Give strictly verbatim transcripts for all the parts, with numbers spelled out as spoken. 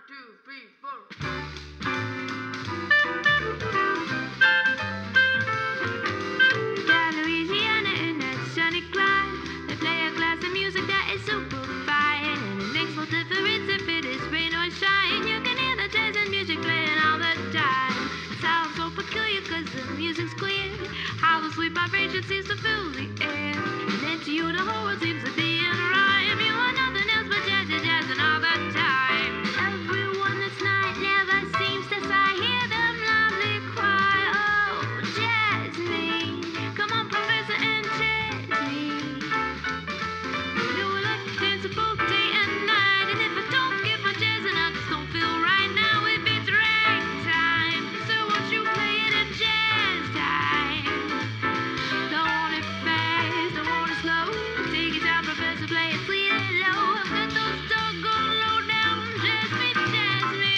two, three, four. Down Louisiana in that sunny climb, they play a class of music that is super fine, and it makes no difference if it is rain or shine. You can hear the jazz and music playing all the time. It sounds so peculiar 'cause the music's clear. How the sweet vibration seems to fill the air, and then to you the whole world seems to be in rhyme. You are nothing else but jazz, jazz, jazzing all the time. Everyone this night never seems to sigh. Hear them loudly cry, oh, jazz me. Come on, professor, and jazz me. You will like to dance both day and night, and if I don't get my jazzing, I just don't feel right now. If it's ragtime, so won't you play it at jazz time? Don't want it fast, don't want it slow. Take your time, professor, play it sweet and low. I've got those doggone low down jazz me, jazz me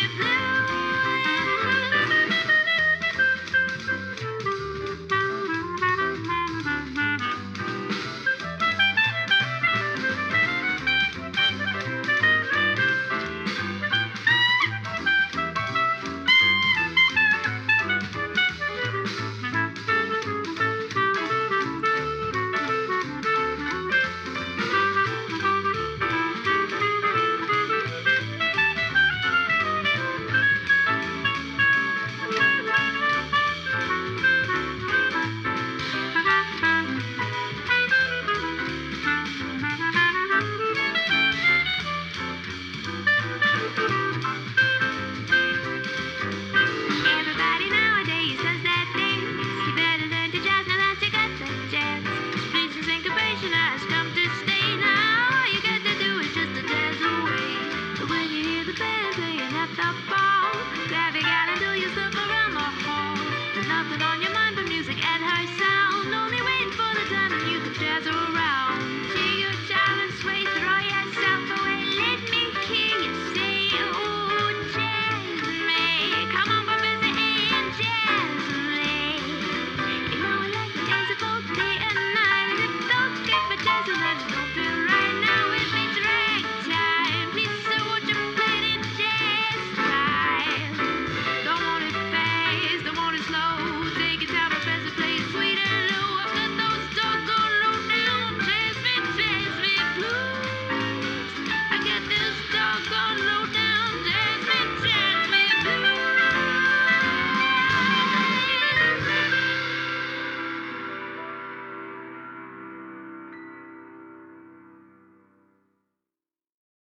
Everybody nowadays does that dance. You better learn to jazz now that you got the chance. Speech and syncopation has come to stay. Now all you got to do is just to jazz away. But when you hear the band playing at the bar,